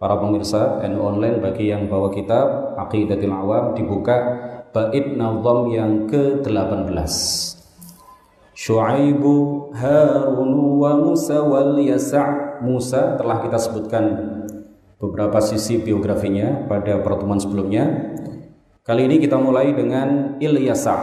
para pemirsa NU Online, bagi yang bawa kitab Aqidatul Awam, dibuka bait nazam yang ke-18. Syu'aibu Harun wa Musa wal Yasa'. Musa telah kita sebutkan beberapa sisi biografinya pada pertemuan sebelumnya. Kali ini kita mulai dengan Ilyasa,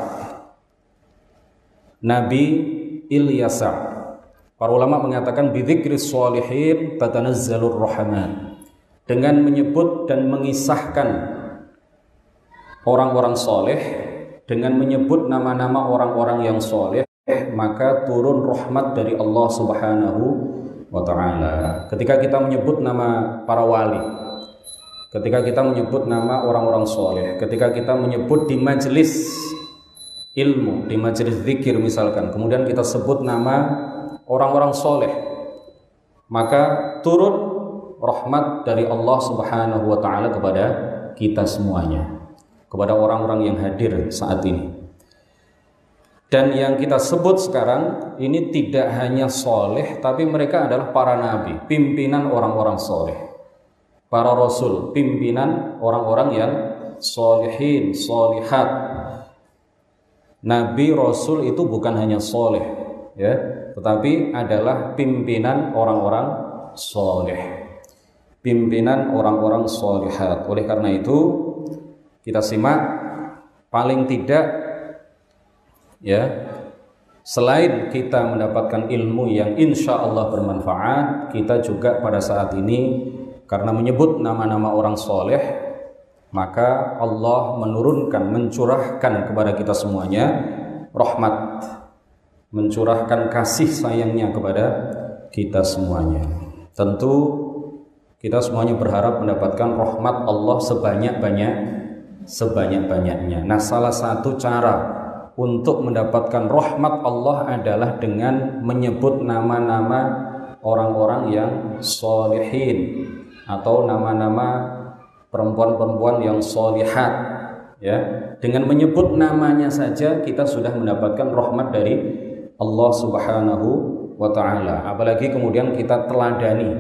Nabi Ilyasa. Para ulama mengatakan bidzikris sholihin tatanazzalur rahman, dengan menyebut dan mengisahkan orang-orang soleh, dengan menyebut nama-nama orang-orang yang soleh, maka turun rahmat dari Allah Subhanahu wa ta'ala. Ketika kita menyebut nama para wali, ketika kita menyebut nama orang-orang soleh, ketika kita menyebut di majelis ilmu, di majelis zikir misalkan, kemudian kita sebut nama orang-orang soleh, maka turun rahmat dari Allah Subhanahu wa ta'ala kepada kita semuanya, kepada orang-orang yang hadir saat ini. Dan yang kita sebut sekarang ini tidak hanya soleh, tapi mereka adalah para nabi, pimpinan orang-orang soleh, para rasul, pimpinan orang-orang yang solehin, solehat. Nabi rasul itu bukan hanya soleh, ya, tetapi adalah pimpinan orang-orang soleh, pimpinan orang-orang solehat. Oleh karena itu kita simak, paling tidak, ya, selain kita mendapatkan ilmu yang insya Allah bermanfaat, kita juga pada saat ini karena menyebut nama-nama orang soleh, maka Allah menurunkan, mencurahkan kepada kita semuanya rahmat, mencurahkan kasih sayangnya kepada kita semuanya. Tentu kita semuanya berharap mendapatkan rahmat Allah sebanyak-banyaknya. Nah, salah satu cara untuk mendapatkan rahmat Allah adalah dengan menyebut nama-nama orang-orang yang solehin, atau nama-nama perempuan-perempuan yang solihat, ya. Dengan menyebut namanya saja kita sudah mendapatkan rahmat dari Allah Subhanahu wa ta'ala. Apalagi kemudian kita teladani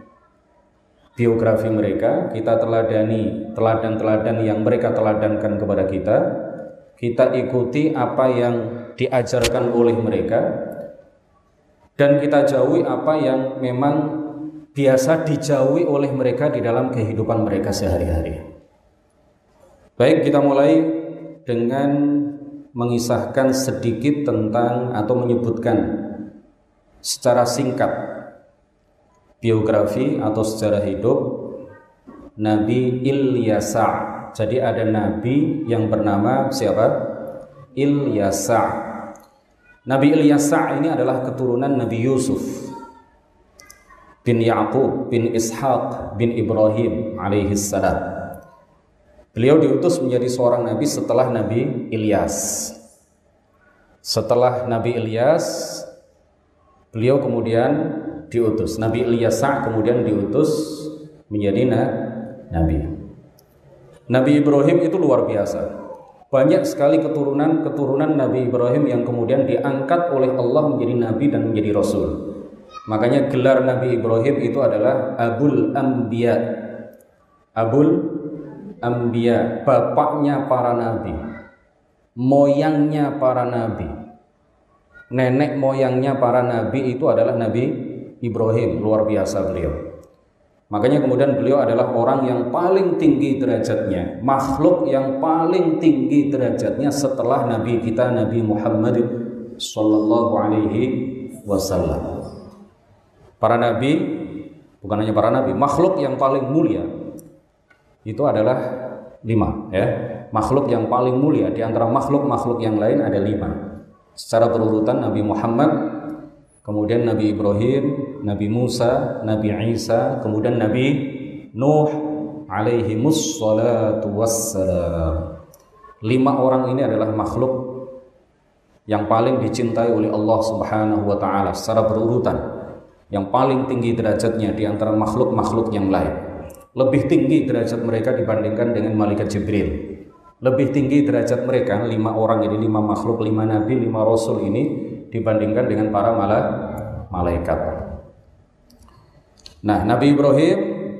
biografi mereka, kita teladani teladan-teladan yang mereka teladankan kepada kita, kita ikuti apa yang diajarkan oleh mereka, dan kita jauhi apa yang memang biasa dijauhi oleh mereka di dalam kehidupan mereka sehari-hari. Baik, kita mulai dengan mengisahkan sedikit tentang atau menyebutkan secara singkat biografi atau sejarah hidup Nabi Ilyasa. Jadi ada nabi yang bernama siapa? Ilyasa. Nabi Ilyasa ini adalah keturunan Nabi Yusuf bin Ya'qub bin Ishaq bin Ibrahim alaihi salam. Beliau diutus menjadi seorang nabi setelah Nabi Ilyas. Setelah Nabi Ilyas, beliau kemudian diutus. Nabi Ilyasa kemudian diutus menjadi nabi. Nabi Ibrahim itu luar biasa. Banyak sekali keturunan Nabi Ibrahim yang kemudian diangkat oleh Allah menjadi nabi dan menjadi rasul. Makanya gelar Nabi Ibrahim itu adalah Abul Anbiya. Abul Anbiya, bapaknya para nabi, moyangnya para nabi, nenek moyangnya para nabi itu adalah Nabi Ibrahim. Luar biasa beliau. Makanya kemudian beliau adalah orang yang paling tinggi derajatnya, makhluk yang paling tinggi derajatnya setelah Nabi kita Nabi Muhammad sallallahu alaihi wasallam. Para nabi, bukan hanya para nabi, makhluk yang paling mulia itu adalah 5, ya. Makhluk yang paling mulia di antara makhluk-makhluk yang lain ada 5. Secara berurutan Nabi Muhammad, kemudian Nabi Ibrahim, Nabi Musa, Nabi Isa, kemudian Nabi Nuh alaihi mussalatu wassalam. 5 orang ini adalah makhluk yang paling dicintai oleh Allah Subhanahu wa ta'ala secara berurutan, yang paling tinggi derajatnya di antara makhluk-makhluk yang lain. Lebih tinggi derajat mereka dibandingkan dengan malaikat Jibril. Lebih tinggi derajat mereka 5 orang ini, 5 makhluk, 5 nabi, 5 rasul ini dibandingkan dengan para malaikat. Nah, Nabi Ibrahim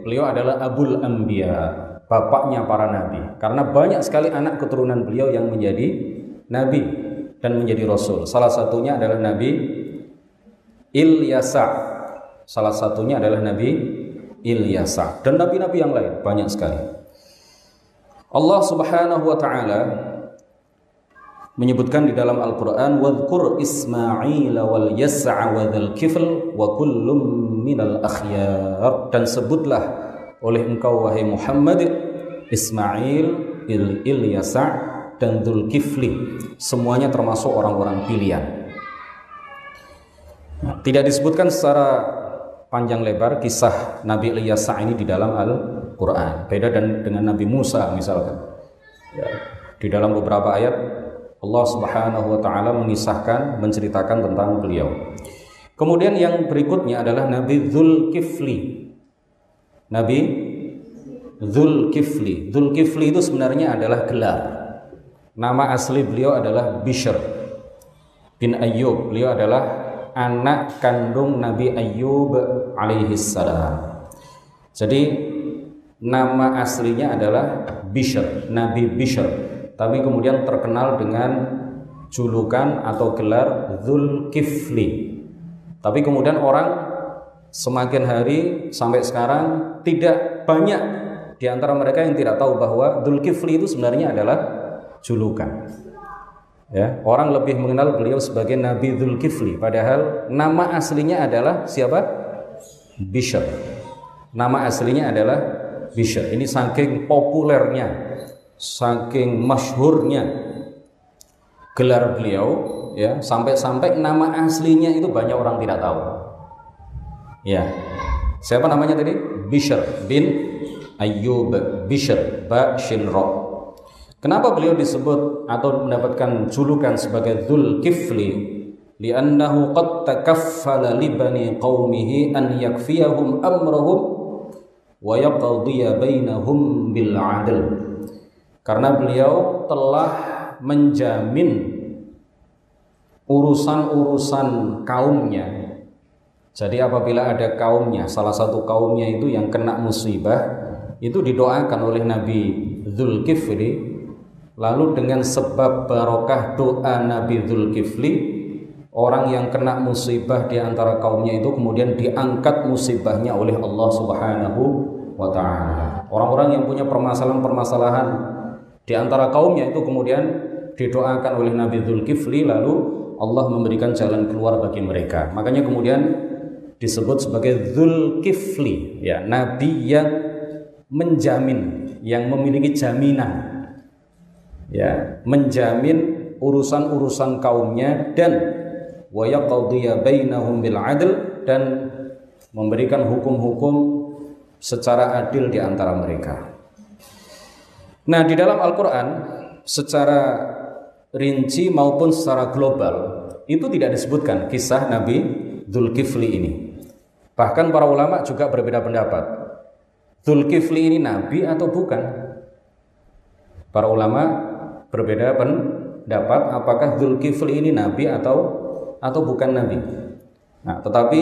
beliau adalah Abul Anbiya, bapaknya para nabi. Karena banyak sekali anak keturunan beliau yang menjadi nabi dan menjadi rasul. Salah satunya adalah Nabi Ilyasa. Salah satunya adalah Nabi Ilyasa dan nabi-nabi yang lain banyak sekali. Allah Subhanahu wa taala menyebutkan di dalam Al-Qur'an, "Wadhkur Ismail wal Yas'a wa dzal kifl wa kullum minal akhyar." Dan sebutlah oleh engkau wahai Muhammad Ismail, Ilyasa dan Dzulkifli, semuanya termasuk orang-orang pilihan. Tidak disebutkan secara panjang lebar kisah Nabi Ilyasa ini di dalam Al-Quran. Beda dengan Nabi Musa misalkan. Ya, di dalam beberapa ayat Allah Subhanahu wa taala mengisahkan, menceritakan tentang beliau. Kemudian yang berikutnya adalah Nabi Dzulkifli. Nabi Dzulkifli. Dzulkifli itu sebenarnya adalah gelar. Nama asli beliau adalah Bishr bin Ayyub. Beliau adalah anak kandung Nabi Ayyub alaihi salam. Jadi nama aslinya adalah Bishr, Nabi Bishr. Tapi kemudian terkenal dengan julukan atau gelar Dzulkifli. Tapi kemudian orang semakin hari sampai sekarang tidak banyak di antara mereka yang tidak tahu bahwa Dzulkifli itu sebenarnya adalah julukan. Ya, orang lebih mengenal beliau sebagai Nabi Dzulkifli, padahal nama aslinya adalah siapa? Bishr. Nama aslinya adalah Bishr. Ini saking populernya, saking masyhurnya gelar beliau, ya, sampai-sampai nama aslinya itu banyak orang tidak tahu. Ya, siapa namanya tadi? Bishr bin Ayyub. Bishr ba shin ra. Kenapa beliau disebut atau mendapatkan julukan sebagai Dzulkifli? Li'annahu qad takaffala li bani qaumihi an yakfiyahum amrahum wa yaqdiya bainahum bil 'adl. Karena beliau telah menjamin urusan-urusan kaumnya. Jadi apabila ada kaumnya, salah satu kaumnya itu yang kena musibah, itu didoakan oleh Nabi Dzulkifli. Lalu dengan sebab barokah doa Nabi Dzulkifli, orang yang kena musibah di antara kaumnya itu kemudian diangkat musibahnya oleh Allah Subhanahu wa taala. Orang-orang yang punya permasalahan-permasalahan di antara kaumnya itu kemudian didoakan oleh Nabi Dzulkifli, lalu Allah memberikan jalan keluar bagi mereka. Makanya kemudian disebut sebagai Dzulkifli, ya, nabi yang menjamin, yang memiliki jaminan, ya, menjamin urusan-urusan kaumnya, dan wa yaqdiya bainahum bil 'adl, dan memberikan hukum-hukum secara adil di antara mereka. Nah, di dalam Al-Qur'an secara rinci maupun secara global itu tidak disebutkan kisah Nabi Dzulkifli ini. Bahkan para ulama juga berbeda pendapat. Dzulkifli ini nabi atau bukan? Para ulama berbeda pendapat apakah Dzulkifli ini nabi atau bukan nabi. Nah, tetapi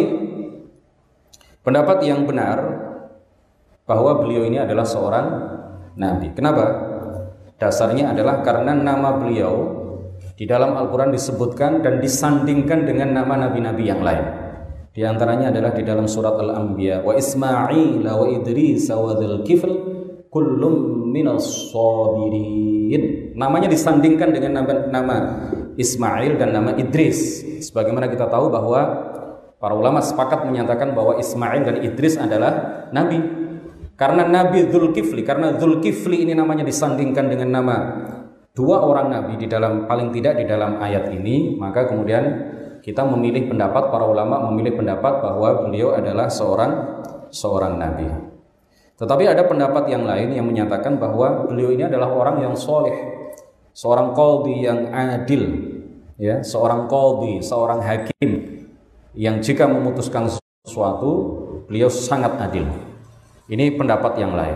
pendapat yang benar bahwa beliau ini adalah seorang nabi. Kenapa? Dasarnya adalah karena nama beliau di dalam Al-Quran disebutkan dan disandingkan dengan nama nabi-nabi yang lain. Di antaranya adalah di dalam surat Al-Anbiya, wa Ismail wa Idris wa Dzulkifl kullum minas sabirin. Namanya disandingkan dengan nama Ismail dan nama Idris. Sebagaimana kita tahu bahwa para ulama sepakat menyatakan bahwa Ismail dan Idris adalah nabi. Karena Nabi Dzulkifli, karena Dzulkifli ini namanya disandingkan dengan nama dua orang nabi di dalam, paling tidak di dalam ayat ini, maka kemudian kita memilih pendapat, para ulama memilih pendapat bahwa beliau adalah seorang nabi. Tetapi ada pendapat yang lain yang menyatakan bahwa beliau ini adalah orang yang soleh, seorang qadhi yang adil, ya, seorang qadhi, seorang hakim yang jika memutuskan sesuatu beliau sangat adil. Ini pendapat yang lain.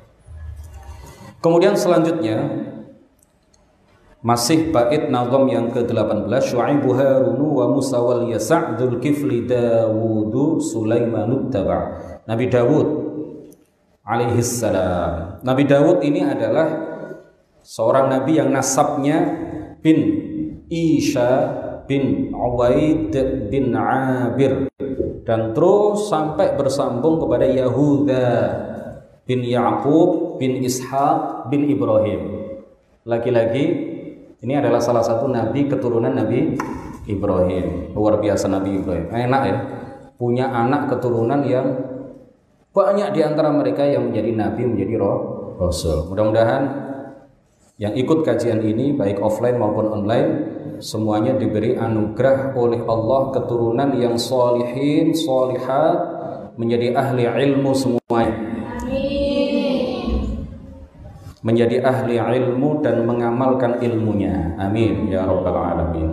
Kemudian selanjutnya masih bait nazam yang ke-18, Syu'aibu Harunu wa Musa wal Yasa' Dzulkifli Dawudu Sulaiman taba'. Nabi Dawud alaihissalam. Nabi Daud ini adalah seorang nabi yang nasabnya bin Isha bin Uwaid bin Abir, dan terus sampai bersambung kepada Yahuda bin Ya'qub bin Ishaq bin Ibrahim. Lagi-lagi ini adalah salah satu nabi keturunan Nabi Ibrahim. Luar biasa Nabi Ibrahim. Enak ya, punya anak keturunan yang banyak di antara mereka yang menjadi nabi, menjadi rasul. Mudah-mudahan yang ikut kajian ini baik offline maupun online semuanya diberi anugerah oleh Allah keturunan yang solihin, solihat, menjadi ahli ilmu semuanya. Menjadi ahli ilmu dan mengamalkan ilmunya. Amin ya rabbal alamin.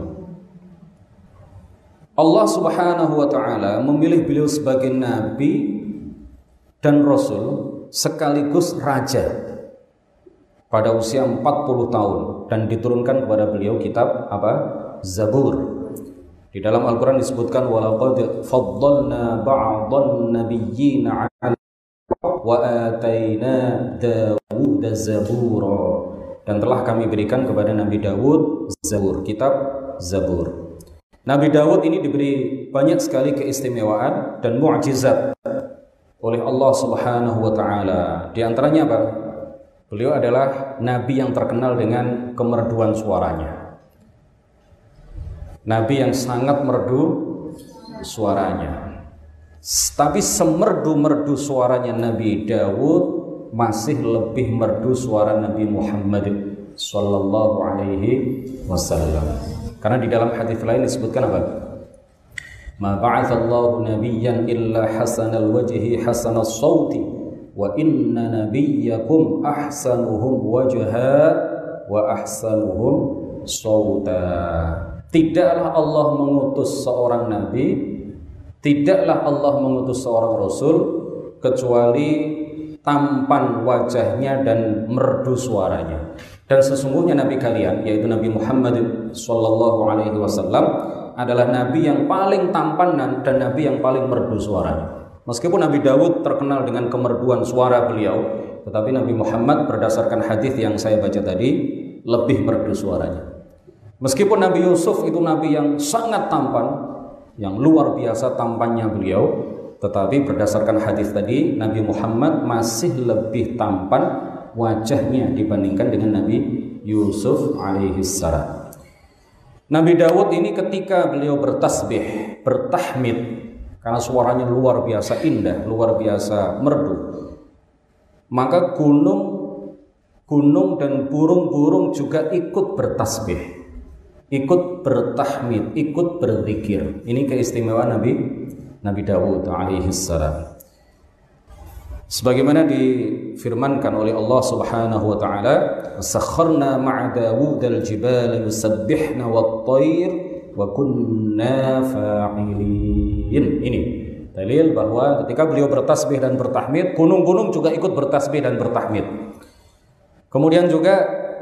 Allah Subhanahu wa taala memilih beliau sebagai nabi dan rasul sekaligus raja pada usia 40 tahun, dan diturunkan kepada beliau kitab apa? Zabur. Di dalam Al-Qur'an disebutkan walaqad faddalna ba'dhan nabiyyina 'ala wa ataina Dawud zabura, dan telah kami berikan kepada Nabi Dawud Zabur, kitab Zabur. Nabi Dawud ini diberi banyak sekali keistimewaan dan mukjizat oleh Allah Subhanahu wa taala. Di antaranya apa? Beliau adalah nabi yang terkenal dengan kemerduan suaranya. Nabi yang sangat merdu suaranya. Tapi semerdu-merdu suaranya Nabi Dawud masih lebih merdu suara Nabi Muhammad sallallahu alaihi wasallam. Karena di dalam hadis lain disebutkan apa? Ma ba'atsallahu nabiyyan illa hasanal wajhi hasanas sauti wa inna nabiyyakum ahsanuhum wajha wa ahsanuhum sauta. Tidaklah Allah mengutus seorang nabi, tidaklah Allah mengutus seorang rasul kecuali tampan wajahnya dan merdu suaranya. Dan sesungguhnya nabi kalian, yaitu Nabi Muhammad sallallahu alaihi wasallam, adalah nabi yang paling tampan dan nabi yang paling merdu suaranya. Meskipun Nabi Dawud terkenal dengan kemerduan suara beliau, tetapi Nabi Muhammad berdasarkan hadis yang saya baca tadi lebih merdu suaranya. Meskipun Nabi Yusuf itu nabi yang sangat tampan, yang luar biasa tampannya beliau, tetapi berdasarkan hadis tadi Nabi Muhammad masih lebih tampan wajahnya dibandingkan dengan Nabi Yusuf alaihissalam. Nabi Dawud ini ketika beliau bertasbih, bertahmid, karena suaranya luar biasa indah, luar biasa merdu, maka gunung dan burung-burung juga ikut bertasbih, ikut bertahmid, ikut berzikir. Ini keistimewaan Nabi Dawud alaihissalam. Sebagaimana difirmankan oleh Allah Subhanahu wa taala, "Sakharna ma'a Dawud al-jibala yusabbihna wat-tayr wa kunna fa'ilin." Ini dalil bahwa ketika beliau bertasbih dan bertahmid, gunung-gunung juga ikut bertasbih dan bertahmid. Kemudian juga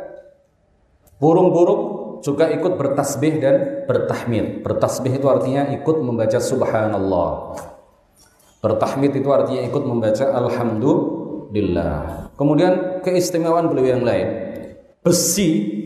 burung-burung juga ikut bertasbih dan bertahmid. Bertasbih itu artinya ikut membaca subhanallah. Bertahmid itu artinya ikut membaca alhamdulillah. Kemudian keistimewaan beliau yang lain, besi,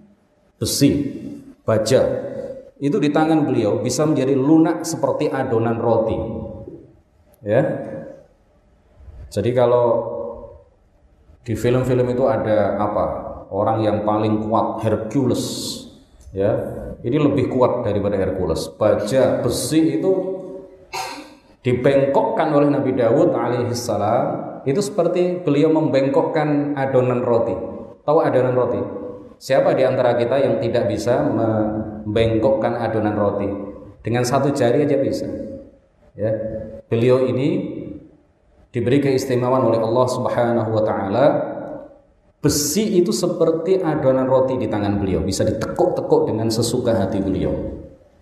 baja, itu di tangan beliau bisa menjadi lunak seperti adonan roti. Ya. Jadi kalau di film-film itu ada apa? Orang yang paling kuat, Hercules. Ya. Ini lebih kuat daripada Hercules. Baja besi itu dibengkokkan oleh Nabi Dawud alaihissalam, itu seperti beliau membengkokkan adonan roti. Tahu adonan roti? Siapa di antara kita yang tidak bisa membengkokkan adonan roti? Dengan satu jari aja bisa. Ya. Beliau ini diberi keistimewaan oleh Allah Subhanahu wa taala. Besi itu seperti adonan roti di tangan beliau, bisa ditekuk-tekuk dengan sesuka hati beliau.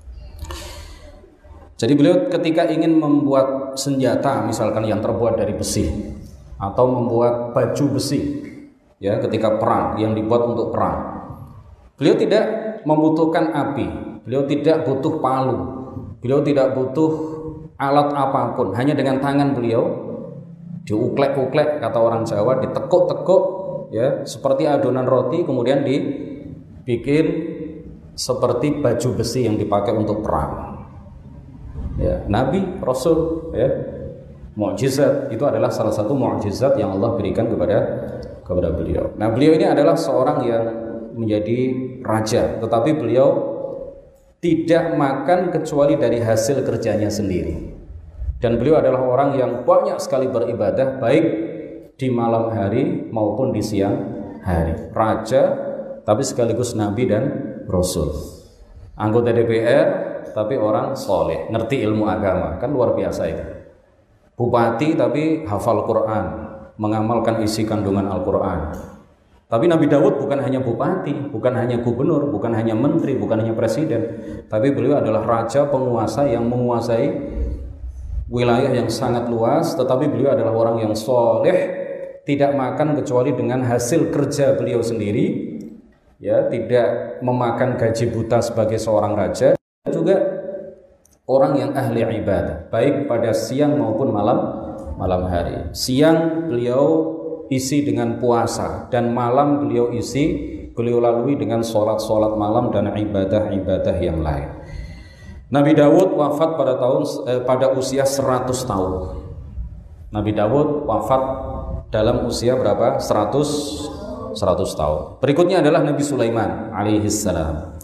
Jadi beliau ketika ingin membuat senjata misalkan yang terbuat dari besi, atau membuat baju besi, ya, ketika perang yang dibuat untuk perang, beliau tidak membutuhkan api, beliau tidak butuh palu, beliau tidak butuh alat apapun, hanya dengan tangan beliau diuklek-uklek kata orang Jawa, ditekuk-tekuk ya, seperti adonan roti, kemudian dibikin seperti baju besi yang dipakai untuk perang. Ya, Nabi, Rasul, ya, mukjizat itu adalah salah satu mukjizat yang Allah berikan kepada beliau. Nah, beliau ini adalah seorang yang menjadi raja, tetapi beliau tidak makan kecuali dari hasil kerjanya sendiri. Dan beliau adalah orang yang banyak sekali beribadah, baik di malam hari maupun di siang hari. Raja, tapi sekaligus Nabi dan Rasul. Anggota DPR, tapi orang soleh, ngerti ilmu agama, kan luar biasa itu. Bupati, tapi hafal Quran, mengamalkan isi kandungan Al-Quran. Tapi Nabi Daud bukan hanya bupati, bukan hanya gubernur, bukan hanya menteri, bukan hanya presiden, tapi beliau adalah raja penguasa yang menguasai wilayah yang sangat luas, tetapi beliau adalah orang yang soleh, tidak makan kecuali dengan hasil kerja beliau sendiri, ya, tidak memakan gaji buta sebagai seorang raja, juga orang yang ahli ibadah, baik pada siang maupun malam hari. Siang beliau isi dengan puasa, dan malam beliau lalui dengan sholat malam dan ibadah yang lain. Nabi Daud wafat pada usia 100 tahun. Nabi Daud wafat dalam usia berapa? 100 tahun. Berikutnya adalah Nabi Sulaiman alaihi salam.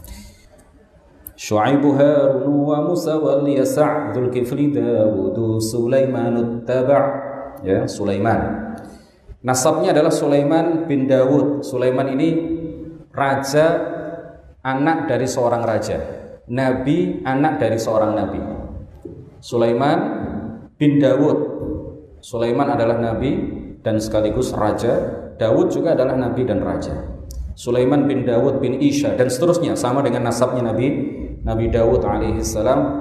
Syu'aibu Harun wa Musa wal Yasa' Dzulkifli Dawud Sulaiman taba'. Ya, Sulaiman. Nasabnya adalah Sulaiman bin Dawud. Sulaiman ini raja, anak dari seorang raja. Nabi, anak dari seorang nabi. Sulaiman bin Dawud. Sulaiman adalah nabi dan sekaligus raja. Dawud juga adalah nabi dan raja. Sulaiman bin Dawud bin Isha dan seterusnya, sama dengan nasabnya Nabi Dawud alaihi salam.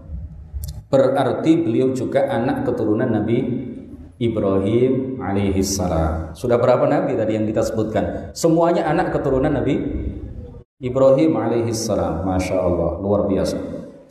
Berarti beliau juga anak keturunan Nabi Ibrahim alaihi salam. Sudah berapa nabi tadi yang kita sebutkan? Semuanya anak keturunan Nabi Ibrahim alaihi salam. Masya Allah, luar biasa.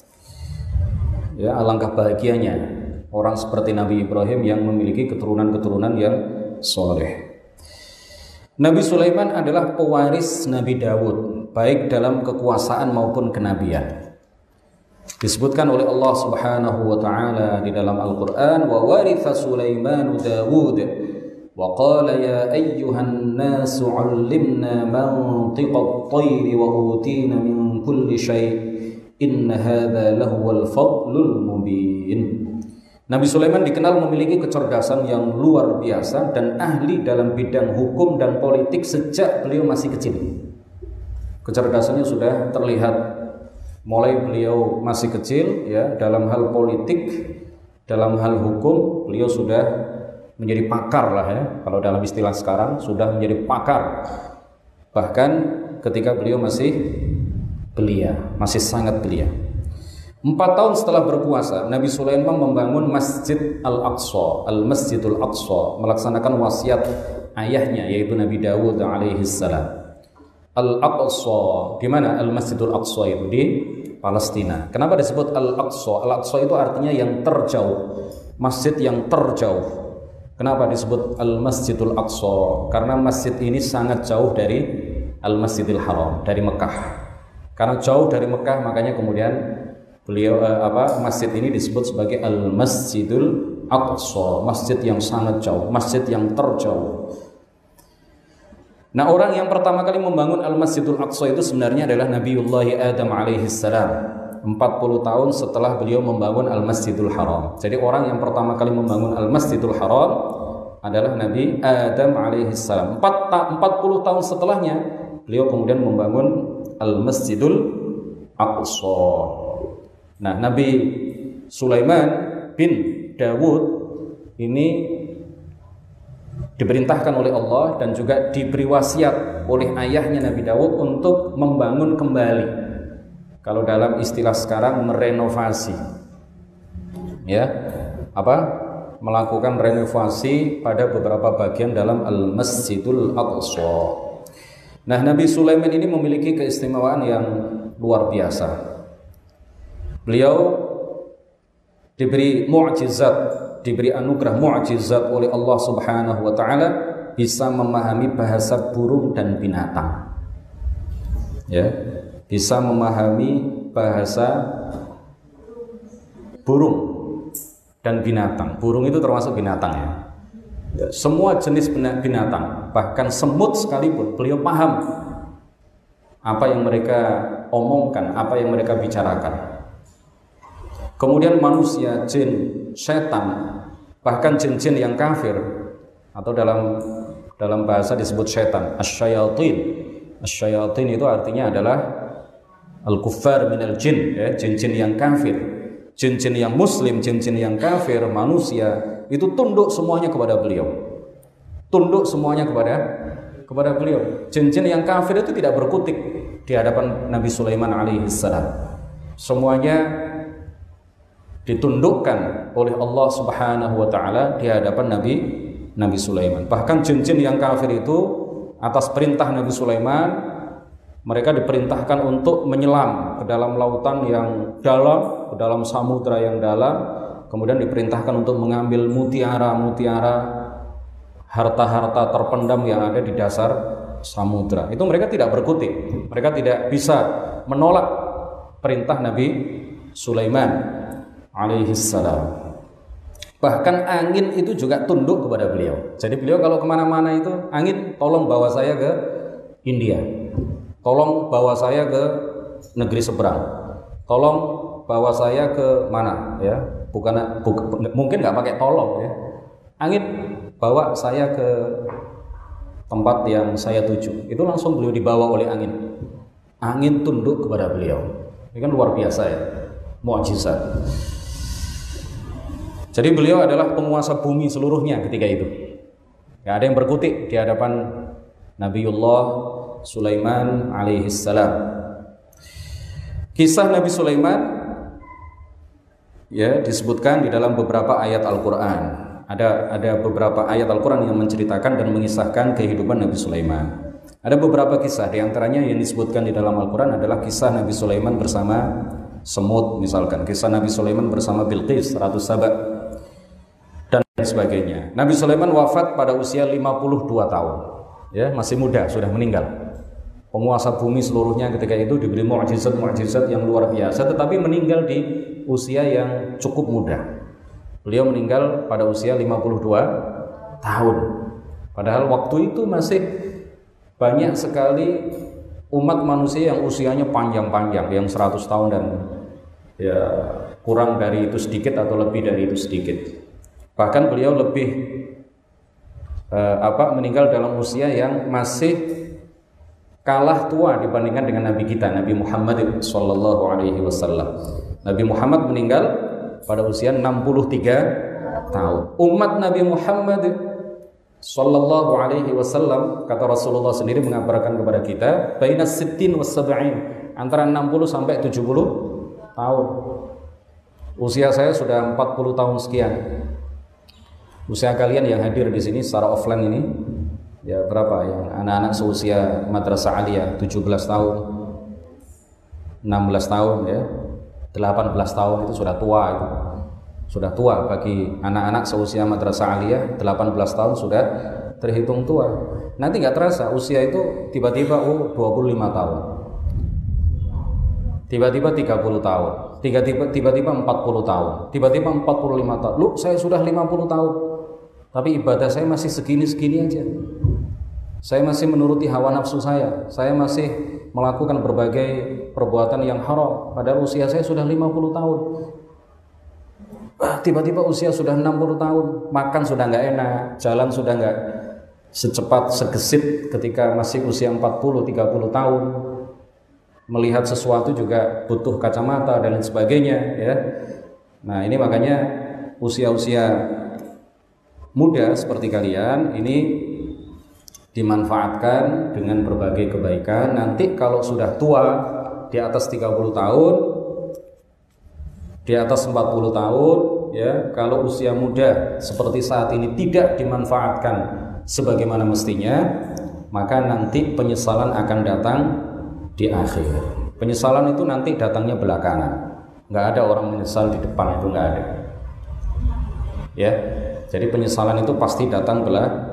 Ya, alangkah bahagianya orang seperti Nabi Ibrahim yang memiliki keturunan-keturunan yang soleh. Nabi Sulaiman adalah pewaris Nabi Dawud, baik dalam kekuasaan maupun kenabian. Disebutkan oleh Allah Subhanahu wa taala di dalam Al-Qur'an, wa waritha Sulaiman Dawud wa qala ya ayyuhan nas 'allimna mantiqat tayri wa utina min kulli syai' inna hadza lahuwal fadlul mubin. Nabi Sulaiman dikenal memiliki kecerdasan yang luar biasa dan ahli dalam bidang hukum dan politik sejak beliau masih kecil. Kecerdasannya sudah terlihat mulai beliau masih kecil, ya, dalam hal politik, dalam hal hukum beliau sudah menjadi pakar lah, ya, kalau dalam istilah sekarang sudah menjadi pakar. Bahkan ketika beliau masih belia, masih sangat belia. 4 tahun setelah berkuasa, Nabi Sulaiman membangun Masjid Al-Aqsa, Al-Masjidul Aqsa, melaksanakan wasiat ayahnya yaitu Nabi Dawud alaihi salam. Al-Aqsa, di mana Al-Masjidul Aqsa itu? Di Palestina. Kenapa disebut Al-Aqsa? Al-Aqsa itu artinya yang terjauh, masjid yang terjauh. Kenapa disebut Al-Masjidul Aqsa? Karena masjid ini sangat jauh dari Al-Masjidil Haram, dari Mekah. Karena jauh dari Mekah, makanya kemudian beliau masjid ini disebut sebagai Al-Masjidul Aqsa, masjid yang sangat jauh, masjid yang terjauh. Nah, orang yang pertama kali membangun Al-Masjidul Aqsa itu sebenarnya adalah Nabiullah Adam alaihi salam. 40 tahun setelah beliau membangun Al-Masjidul Haram. Jadi orang yang pertama kali membangun Al-Masjidul Haram adalah Nabi Adam alaihi salam. 40 tahun setelahnya beliau kemudian membangun Al-Masjidul Aqsa. Nah, Nabi Sulaiman bin Dawud ini diperintahkan oleh Allah dan juga diberi wasiat oleh ayahnya Nabi Dawud untuk membangun kembali. Kalau dalam istilah sekarang merenovasi, ya, melakukan renovasi pada beberapa bagian dalam Al-Masjidul Aqsa. Nah, Nabi Sulaiman ini memiliki keistimewaan yang luar biasa. Beliau diberi mukjizat, diberi anugerah mukjizat oleh Allah Subhanahu wa taala, bisa memahami bahasa burung dan binatang. Ya, bisa memahami bahasa burung dan binatang. Burung itu termasuk binatang ya. Semua jenis binatang, bahkan semut sekalipun, beliau paham apa yang mereka omongkan, apa yang mereka bicarakan. Kemudian manusia, jin, setan, bahkan jin-jin yang kafir, atau dalam bahasa disebut setan, asyayatin. Asyayatin itu artinya adalah al-kuffar minal jin, ya, jin-jin yang kafir. Jin-jin yang muslim, jin-jin yang kafir, manusia, itu tunduk semuanya kepada beliau. Tunduk semuanya kepada beliau. Jin-jin yang kafir itu tidak berkutik di hadapan Nabi Sulaiman alaihissalam. Semuanya ditundukkan oleh Allah Subhanahu wa taala di hadapan Nabi Sulaiman. Bahkan jin-jin yang kafir itu atas perintah Nabi Sulaiman, mereka diperintahkan untuk menyelam ke dalam lautan yang dalam, ke dalam samudra yang dalam. Kemudian diperintahkan untuk mengambil mutiara-mutiara, harta-harta terpendam yang ada di dasar samudra. Itu mereka tidak berkutik, mereka tidak bisa menolak perintah Nabi Sulaiman alaihissalam. Bahkan angin itu juga tunduk kepada beliau. Jadi beliau kalau kemana-mana itu, angin tolong bawa saya ke India, tolong bawa saya ke negeri seberang, tolong bawa saya ke mana ya. Mungkin nggak pakai tolong ya. Angin bawa saya ke tempat yang saya tuju. Itu langsung beliau dibawa oleh angin. Angin tunduk kepada beliau. Ini kan luar biasa ya, mukjizat. Jadi beliau adalah penguasa bumi seluruhnya ketika itu. Nggak ada yang berkutik di hadapan Nabiullah Sulaiman alaihissalam. Kisah Nabi Sulaiman ya disebutkan di dalam beberapa ayat Al-Quran. Ada beberapa ayat Al-Quran yang menceritakan dan mengisahkan kehidupan Nabi Sulaiman. Ada beberapa kisah, di antaranya yang disebutkan di dalam Al-Quran adalah kisah Nabi Sulaiman bersama semut, misalkan kisah Nabi Sulaiman bersama Bilqis, Ratu Saba, dan sebagainya. Nabi Sulaiman wafat pada usia 52 tahun, ya, masih muda, sudah meninggal. Penguasa bumi seluruhnya ketika itu diberi mukjizat-mukjizat yang luar biasa, tetapi meninggal di usia yang cukup muda. Beliau meninggal pada usia 52 tahun. Padahal waktu itu masih banyak sekali umat manusia yang usianya panjang-panjang, yang 100 tahun dan ya kurang dari itu sedikit atau lebih dari itu sedikit. Bahkan beliau lebih meninggal dalam usia yang masih kalah tua dibandingkan dengan Nabi kita, Nabi Muhammad sallallahu alaihi wasallam. Nabi Muhammad meninggal pada usia 63 tahun. Umat Nabi Muhammad sallallahu alaihi wasallam, kata Rasulullah sendiri mengabarkan kepada kita, bainas sittin was sab'in, antara 60 sampai 70 tahun. Usia saya sudah 40 tahun sekian. Usia kalian yang hadir di sini secara offline ini ya berapa? Yang anak-anak seusia madrasah aliyah 17 tahun, 16 tahun ya, 18 tahun itu sudah tua itu. Sudah tua bagi anak-anak seusia madrasah aliyah, 18 tahun sudah terhitung tua. Nanti nggak terasa usia itu tiba-tiba 25 tahun. Tiba-tiba 30 tahun. Tiba-tiba 40 tahun. Tiba-tiba 45 tahun. Lu, saya sudah 50 tahun. Tapi ibadah saya masih segini-segini aja. Saya masih menuruti hawa nafsu saya. Saya masih melakukan berbagai perbuatan yang haram. Padahal usia saya sudah 50 tahun. Tiba-tiba usia sudah 60 tahun. Makan sudah nggak enak. Jalan sudah nggak secepat segesit ketika masih usia 40-30 tahun. Melihat sesuatu juga butuh kacamata dan lain sebagainya ya. Nah ini makanya usia-usia muda seperti kalian ini dimanfaatkan dengan berbagai kebaikan. Nanti kalau sudah tua di atas 30 tahun, di atas 40 tahun ya, kalau usia muda seperti saat ini tidak dimanfaatkan sebagaimana mestinya, maka nanti penyesalan akan datang di akhir. Penyesalan itu nanti datangnya belakangan. Nggak ada orang menyesal di depan, itu nggak ada. Ya. Jadi penyesalan itu pasti datang